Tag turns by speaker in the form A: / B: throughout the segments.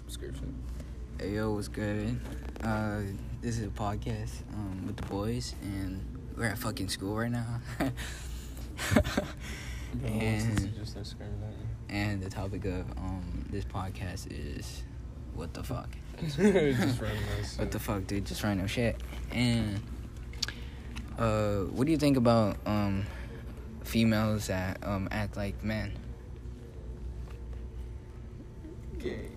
A: subscription.
B: Hey, yo, what's good? This is a podcast with the boys, and we're at fucking school right now. And the topic of this podcast is what the fuck.
A: Just random shit.
B: What the fuck, dude? Just random shit. And what do you think about females that act like men?
A: Gay.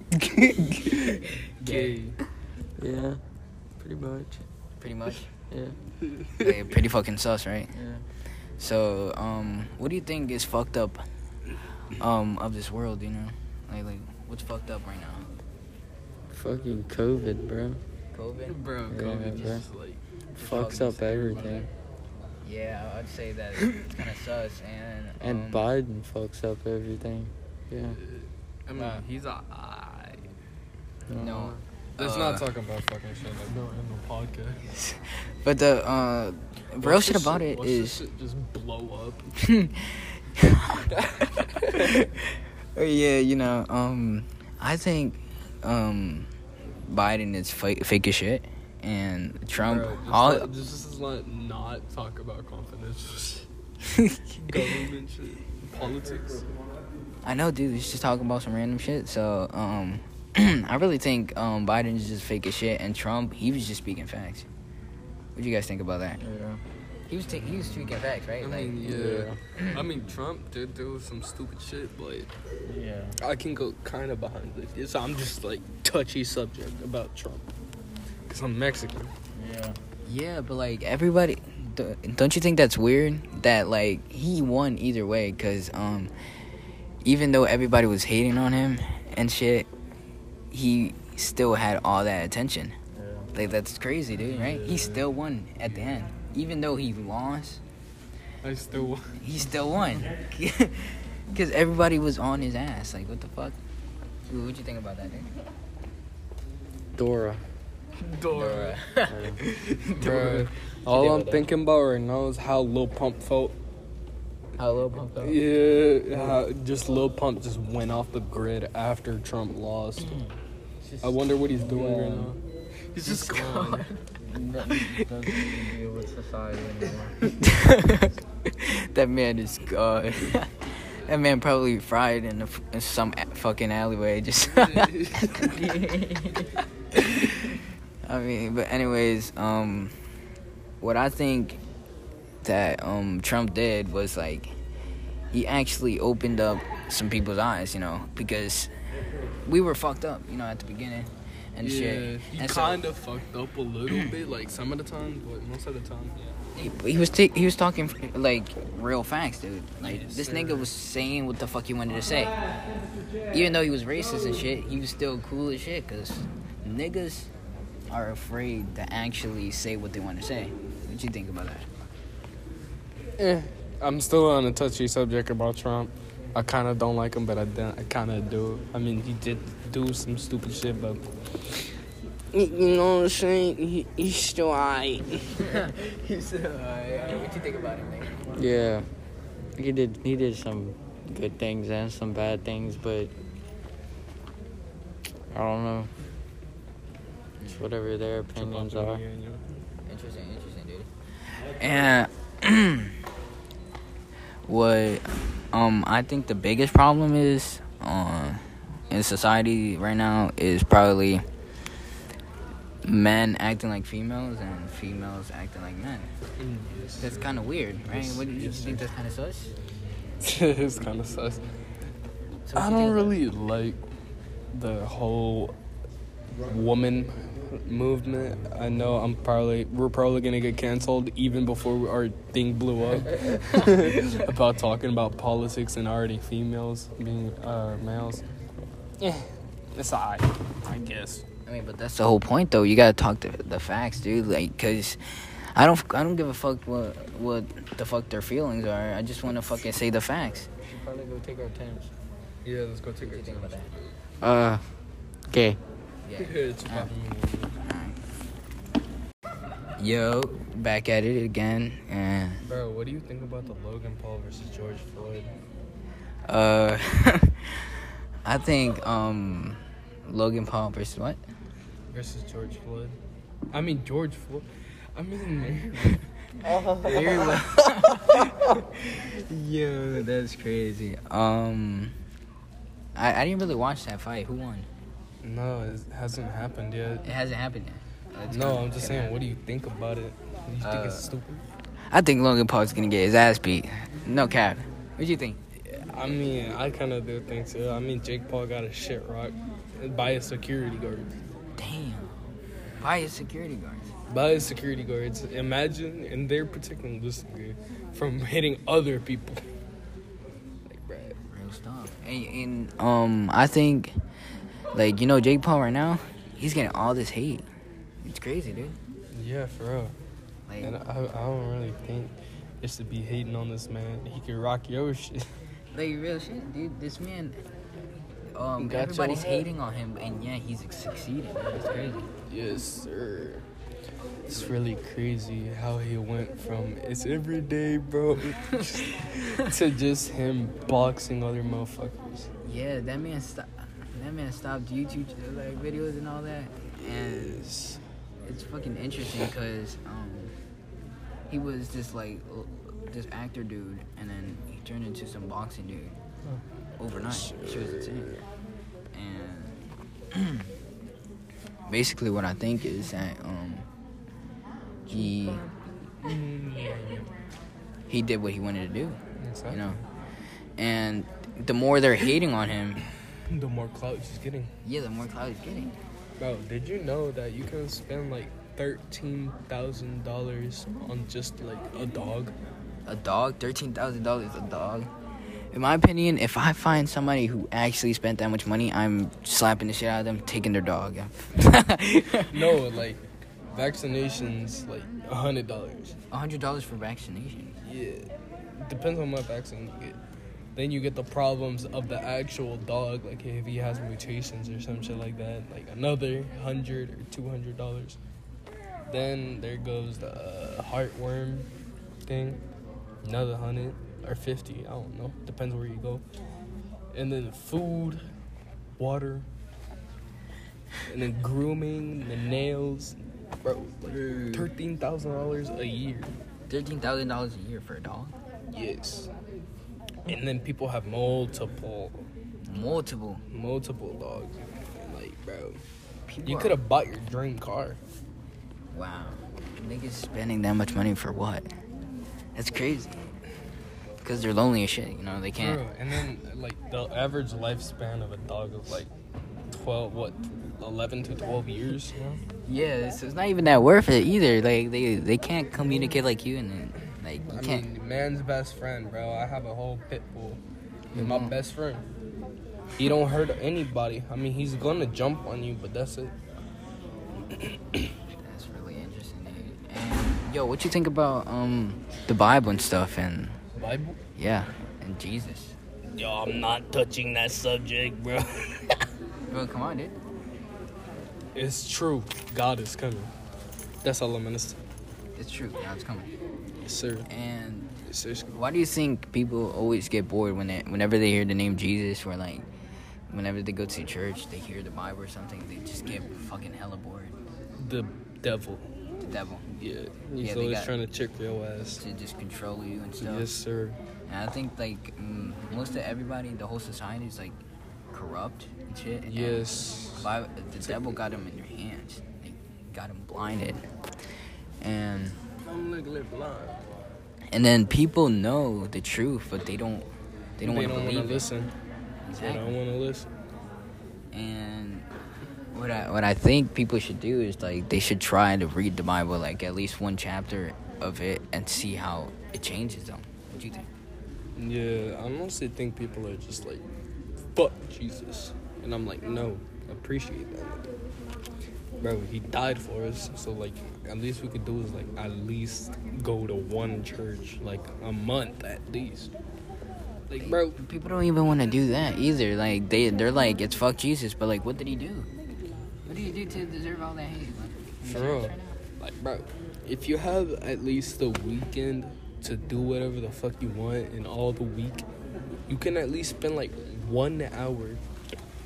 C: Yeah, pretty much.
B: Pretty much.
C: Yeah.
B: Like, pretty fucking sus, right?
C: Yeah.
B: So, what do you think is fucked up of this world, you know? Like what's fucked up right now?
C: Fucking COVID, bro.
B: COVID?
A: Bro,
C: Yeah,
A: COVID
C: bro.
A: just like...
C: Fucks up everything.
B: Yeah, I'd say that it's kind of sus,
C: And Biden fucks up everything. Yeah.
A: I mean, he's a...
B: No.
A: Let's not talk about fucking shit like no in the podcast.
B: But the real shit about it
A: Watch
B: is...
A: this shit just blow up.
B: Yeah, you know, I think Biden is fake as shit, and Trump...
A: Bro, just not talk about confidential shit. Government shit. Politics.
B: I know, dude, he's just talking about some random shit, so, I really think Biden is just fake as shit, and Trump, he was just speaking facts. What do you guys think about that?
C: Yeah.
B: He was speaking facts, right?
A: I mean, yeah. I mean, Trump did do some stupid shit, but
C: Yeah.
A: I can go kind of behind this. I'm just like touchy subject about Trump because I'm Mexican.
C: Yeah.
B: Yeah, but like everybody, don't you think that's weird that like he won either way? Cause even though everybody was hating on him and shit, he still had all that attention.
C: Yeah.
B: Like that's crazy, dude. Right? He still won at the end, even though he lost.
A: I still
B: He still won. Cause everybody was on his ass. Like what the fuck? What'd you think about that, dude?
C: Dora.
A: Dora.
C: Bro,
A: All I'm
B: about that?
A: thinking about right now is how Lil Pump felt.
B: How Lil Pump felt?
A: Yeah, how just Lil Pump just went off the grid after Trump lost. I wonder what he's doing right now. He's just gone.
C: Doesn't deal with society anymore.
B: That man is gone. That man probably fried in some fucking alleyway. Just. I mean, but anyways, what I think that Trump did was like he actually opened up some people's eyes, you know, because we were fucked up, you know, at the beginning and shit.
A: He
B: And
A: kind of fucked up a little bit, like some of the time, but most of the time, yeah.
B: He was talking like real facts, dude. Like
A: Yes,
B: this
A: sir.
B: nigga was saying what the fuck he wanted to say. Even though he was racist and shit, he was still cool as shit. Cause niggas are afraid to actually say what they want to say. What you think about that?
A: I'm still on a touchy subject about Trump. I kind of don't like him, but I kind of do. I mean, he did do some stupid shit, but you know what I'm saying? He's still alright.
B: He's what you think about him, nigga?
C: Yeah. He did some good things and some bad things, but I don't know. It's whatever their opinions are.
B: Interesting, dude. And what I think the biggest problem is in society right now is probably men acting like females and females acting like men. That's kind of weird, right? What do you think? That's kind of sus?
A: It's kind of sus.
B: So what
A: I
B: you
A: don't
B: think?
A: really like the whole woman movement. I know we're probably gonna get canceled even before our thing blew up about talking about politics and already females being males. Yeah, it's alright, I guess.
B: I mean, but that's the whole point, though. You gotta talk the facts, dude. Like, cause I don't give a fuck what the fuck their feelings are. I just want to fucking say the facts.
C: We should probably go take our temps.
A: Yeah, let's go take
B: What do you think about that?
C: Okay.
B: Yeah.
A: It's
B: Yo, back at it again, and
A: Bro, what do you think about the Logan Paul versus George Floyd?
B: I think Logan Paul versus what?
A: Versus George Floyd. I mean, George Floyd. I mean,
B: Very well. Yo, that's crazy. I didn't really watch that fight. Who won?
A: no, it hasn't happened yet.
B: It hasn't happened yet. It's
A: No,
B: gonna-
A: I'm just
B: gonna
A: saying, what do you think about it? Do you think it's stupid?
B: I think Logan Paul's gonna get his ass beat. No cap. What do you think?
A: I mean, I kind of do think so. I mean, Jake Paul got a shit rocked by his security guards.
B: Damn. By his security guards.
A: By his security guards. Imagine, and they're protecting this guy from hitting other people. Like, bruh.
B: Real stuff. And I think, like, you know, Jake Paul right now, he's getting all this hate. It's crazy, dude.
A: Yeah, for real.
B: Like,
A: And I don't really think it should be hating on this man. He could rock your shit.
B: like real shit, dude. This man,
A: Got
B: everybody's
A: your head.
B: hating on him, and yeah, he's succeeding. It's crazy.
A: Yes, sir. It's really crazy how he went from it's every day, bro, to just him boxing other motherfuckers.
B: Yeah, that man stopped YouTube like videos and all that, and
A: Yes.
B: it's fucking interesting because he was this like this actor dude, and then he turned into some boxing dude overnight. She was insane. And basically, what I think is that he did what he wanted to do,
A: Exactly.
B: you know. And the more they're hating on him,
A: The more clout he's getting.
B: yeah, the more clout he's getting.
A: Bro, did you know that you can spend like $13,000 on just like a dog?
B: A dog, $13,000 a dog. In my opinion, if I find somebody who actually spent that much money, I'm slapping the shit out of them, taking their dog.
A: No, like vaccinations, like $100.
B: $100 for vaccination.
A: Yeah, depends on what vaccine you get. Then you get the problems of the actual dog, like if he has mutations or some shit like that, like another $100 or $200. Then there goes the heartworm thing, another 100 or 50. I don't know, depends where you go. And then food, water, and then grooming, the nails, bro. Like $13,000 a year.
B: $13,000 a year for a dog?
A: Yes. And then people have multiple dogs. And like, bro, you could have bought your dream car.
B: Wow. Niggas spending that much money for what? That's crazy. Because they're lonely as shit, you know, they can't.
A: Bro, and then like the average lifespan of a dog is like 11 to 12 years. You know?
B: Yeah, so it's not even that worth it either. Like, they can't communicate like you, and then, like, you
A: I
B: can't.
A: mean, man's best friend, bro. I have a whole pit bull. He's my best friend. He don't hurt anybody. I mean, he's gonna jump on you, but that's it.
B: That's really interesting, dude. And, yo, what you think about the Bible and stuff, and,
A: Bible?
B: yeah, and Jesus?
A: Yo, I'm not touching that subject, bro.
B: Bro, come on, dude.
A: It's true. God is coming. That's all I'm gonna say.
B: It's true. God's coming.
A: Yes, sir.
B: And
A: Yes, sir.
B: why do you think people always get bored whenever they hear the name Jesus, or like whenever they go to church, they hear the Bible or something, they just get fucking hella bored?
A: The devil.
B: The devil
A: Yeah.
B: Yeah,
A: He's
B: they
A: always
B: got-
A: trying to trick your ass.
B: to just control you and stuff.
A: Yes, sir.
B: And I think like most of everybody, the whole society is like corrupt and shit. And
A: Yes.
B: the devil got him in their hands. They got him blinded. And
A: I'm legally blind.
B: and then people know the truth, but they don't want to
A: wanna
B: believe it.
A: listen. They
B: Exactly.
A: don't want to listen.
B: And what I think people should do is like they should try to read the Bible, like at least one chapter of it, and see how it changes them. What do you think?
A: Yeah, I mostly think people are just like, fuck Jesus. And I'm like, no, appreciate that. Bro, he died for us. So, like, at least we could do is, like, at least go to one church, like, a month at least. Like, bro,
B: People don't even want to do that either. Like they're like, it's fuck Jesus, but like, what did he do? What did he do to deserve all that hate? Like,
A: for real. Like, bro, if you have at least the weekend to do whatever the fuck you want in all the week, you can at least spend, like, 1 hour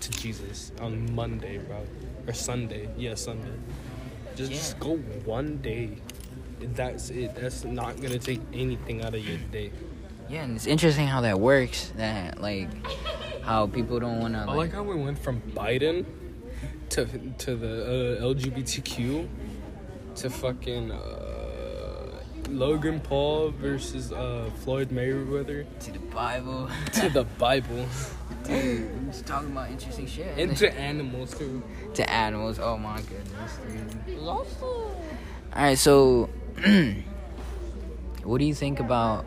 A: to Jesus on Monday, bro, or Sunday. Yeah, Sunday. Just go one day. That's it. That's not gonna take anything out of your day.
B: Yeah, and it's interesting how that works. That like how people don't want to.
A: I like how we went from Biden to the LGBTQ to fucking Logan Paul versus Floyd Mayweather
B: to the Bible.
A: to the Bible.
B: Dude, just talking about interesting shit.
A: And to animals too.
B: To animals. Oh my goodness, dude. Alright, so what do you think about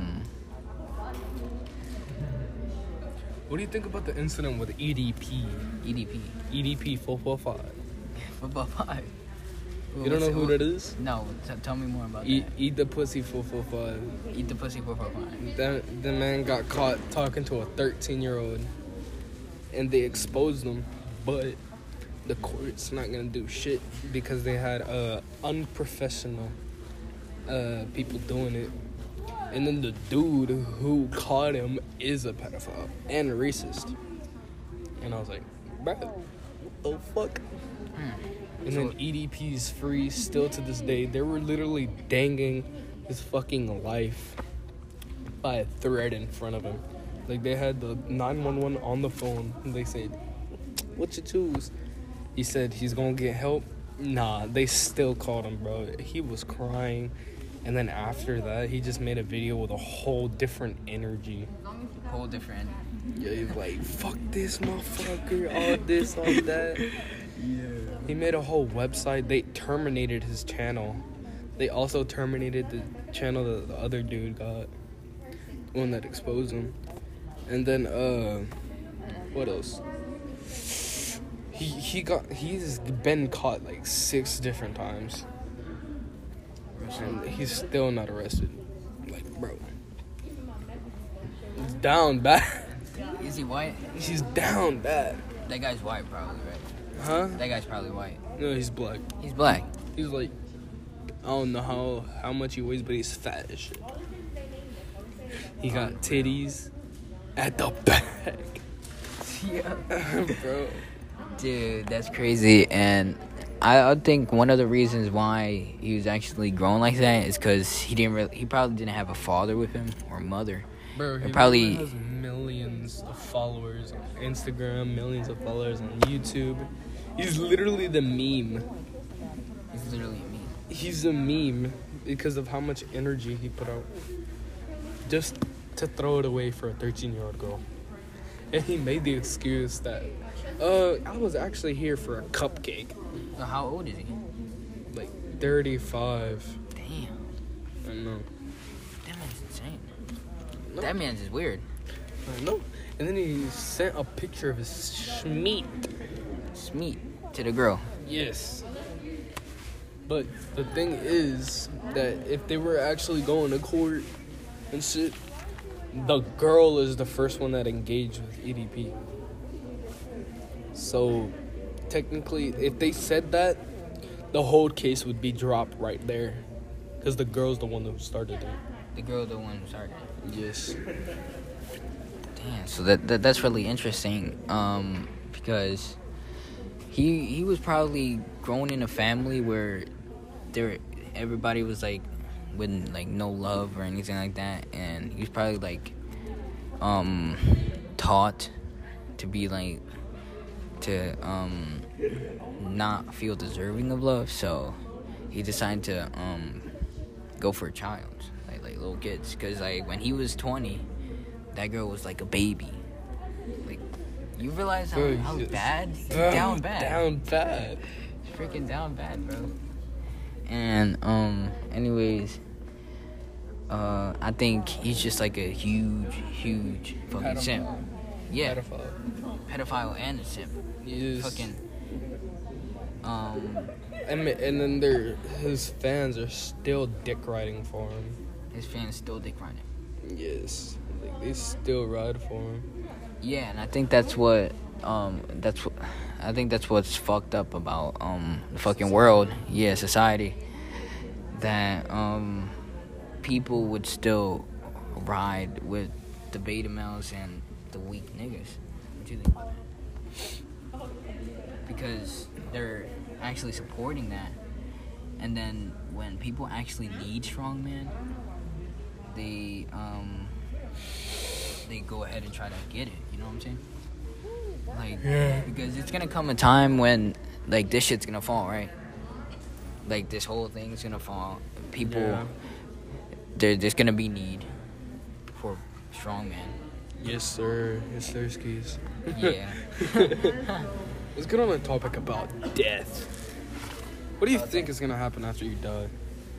A: What do you think about the incident with EDP? EDP 445.
B: Football 5?
A: You don't know who that is?
B: No, tell me more about
A: Eat,
B: that.
A: Eat the pussy 445.
B: Eat the pussy 445.
A: The man got caught talking to a 13-year-old, and they exposed him, but the court's not gonna do shit because they had unprofessional people doing it. And then the dude who caught him is a pedophile and racist. And I was like, bro, what the fuck? And then EDP's free still to this day. They were literally dangling his fucking life by a thread in front of him. Like, they had the 911 on the phone. And they said, what you choose? He said he's gonna get help. Nah, they still called him, bro. He was crying. And then after that, he just made a video with a whole different energy.
B: Whole different.
A: Yeah, he's like, fuck this motherfucker, all this, all that. Yeah. He made a whole website. They terminated his channel. They also terminated the channel that the other dude got. The one that exposed him. And then, what else? He's been caught like 6 different times. And he's still not arrested. Like, bro. He's down bad.
B: Is he white?
A: He's down bad.
B: That guy's white, probably, right?
A: Huh?
B: That guy's probably white.
A: No, he's black.
B: He's black.
A: He's like, I don't know how much he weighs, but he's fat as shit. He got titties at the back.
B: Yeah.
A: Bro.
B: Dude, that's crazy. And I think one of the reasons why he was actually grown like that is because he probably didn't have a father with him or mother.
A: Bro, he
B: probably
A: has millions of followers on Instagram, millions of followers on YouTube. He's literally the meme.
B: He's literally a meme.
A: He's a meme because of how much energy he put out just to throw it away for a 13-year-old girl. And he made the excuse that, I was actually here for a cupcake.
B: So how old is he?
A: Like 35.
B: Damn.
A: I know.
B: That man's insane.
A: No.
B: That man's is weird.
A: I know. And then he sent a picture of his schmeat.
B: Smeet to the girl.
A: Yes. But the thing is that if they were actually going to court and shit, the girl is the first one that engaged with EDP. So, technically, if they said that, the whole case would be dropped right there. Because the girl's the one who started it.
B: The girl, the one who started.
A: Yes.
B: Damn. So that's really interesting. Because he was probably grown in a family where everybody was like with like no love or anything like that, and he was probably like taught to be like to not feel deserving of love, so he decided to go for a child, like little kids, because like when he was 20, that girl was like a baby. Like, you realize how bad? Down bad.
A: Down bad.
B: It's freaking down bad, bro. And anyways, I think he's just like a huge fucking simp. Yeah. Pedophile and a simp.
A: Yes.
B: Fucking.
A: And then his fans are still dick riding for him.
B: His fans still dick riding.
A: Yes. Like, they still ride for him.
B: Yeah, and I think that's what I think that's what's fucked up about the fucking world. Yeah, society. That people would still ride with the beta males and the weak niggas. What do you think about that? because they're actually supporting that. And then when people actually need strongman, they go ahead and try to get it. You know what I'm saying? Like, because it's gonna come a time when like this shit's gonna fall, right? Like this whole thing's gonna fall. People, there's gonna be need for strongman.
A: Yes, sir. Yes, sir, skis.
B: Yeah.
A: Let's get on a topic about death. What do you think is gonna happen after you die?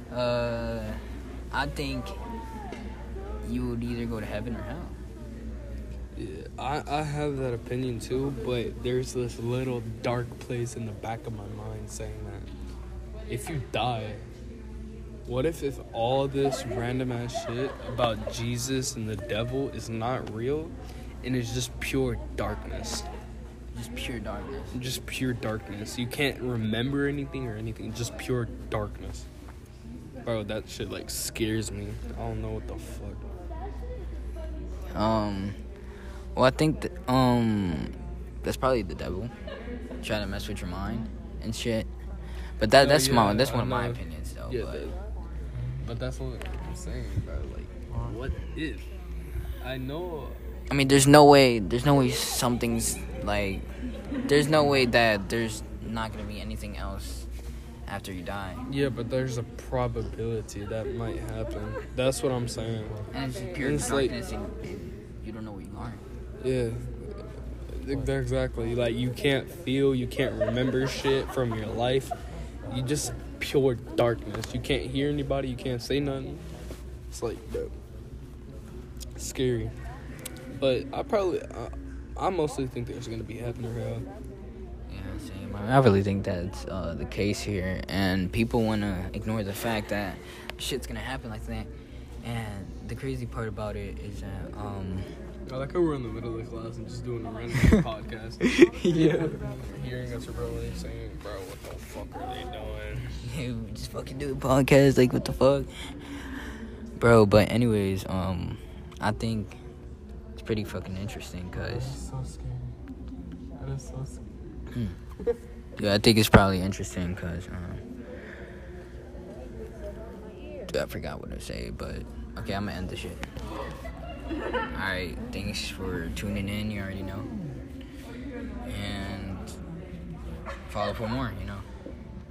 B: I think you would either go to heaven or hell.
A: Yeah, I have that opinion too, but there's this little dark place in the back of my mind saying that if you die, what if all this random ass shit about Jesus and the devil is not real and it's just pure darkness?
B: Just pure darkness.
A: Just pure darkness. You can't remember anything or anything. Just pure darkness. Bro, that shit like scares me. I don't know what the fuck.
B: Well, I think that's probably the devil trying to mess with your mind and shit. But that's one of my opinions though.
A: Yeah, but that's what I'm saying, bro. Like, what if? I know.
B: I mean, there's no way something's like. There's no way that there's not gonna be anything else after you die.
A: Yeah, but there's a probability that might happen. That's what I'm saying.
B: And it's just pure darkness, and you don't know where you are.
A: Yeah, exactly. Like, you can't feel, you can't remember shit from your life. You just pure darkness. You can't hear anybody. You can't say nothing. It's like, dope. Scary. But I mostly think there's gonna be heaven or hell.
B: Yeah, same. I really think that's the case here, and people want to ignore the fact that shit's gonna happen like that. And the crazy part about it is that
A: I like how we're in the middle of the class and just doing a random podcast.
B: Yeah.
A: Hearing us are probably saying, bro, what the fuck are they doing?
B: Yeah, we just fucking do a podcast, like, what the fuck? Bro, but anyways, I think it's pretty fucking interesting, cause...
A: So scary. That is so scary.
B: Yeah, I think it's probably interesting, cause, I forgot what to say, but, okay, I'm gonna end the shit. Alright, thanks for tuning in, you already know. And follow for more, you know.